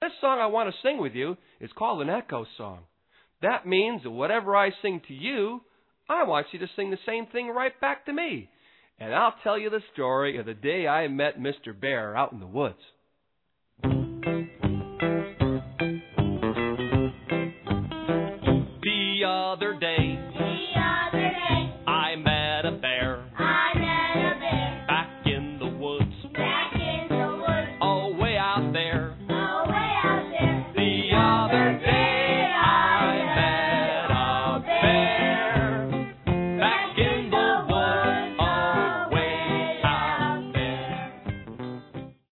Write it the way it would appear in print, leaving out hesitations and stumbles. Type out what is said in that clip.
This song I want to sing with you is called an echo song. That means that whatever I sing to you, I want you to sing the same thing right back to me. And I'll tell you the story of the day I met Mr. Bear out in the woods. The other day